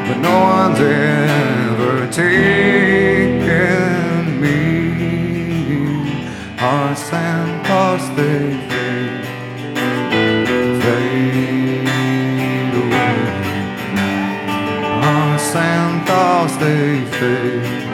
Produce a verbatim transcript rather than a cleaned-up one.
but no one's ever taken me. Hearts and thoughts, they fade, fade away. Hearts and thoughts, they fade.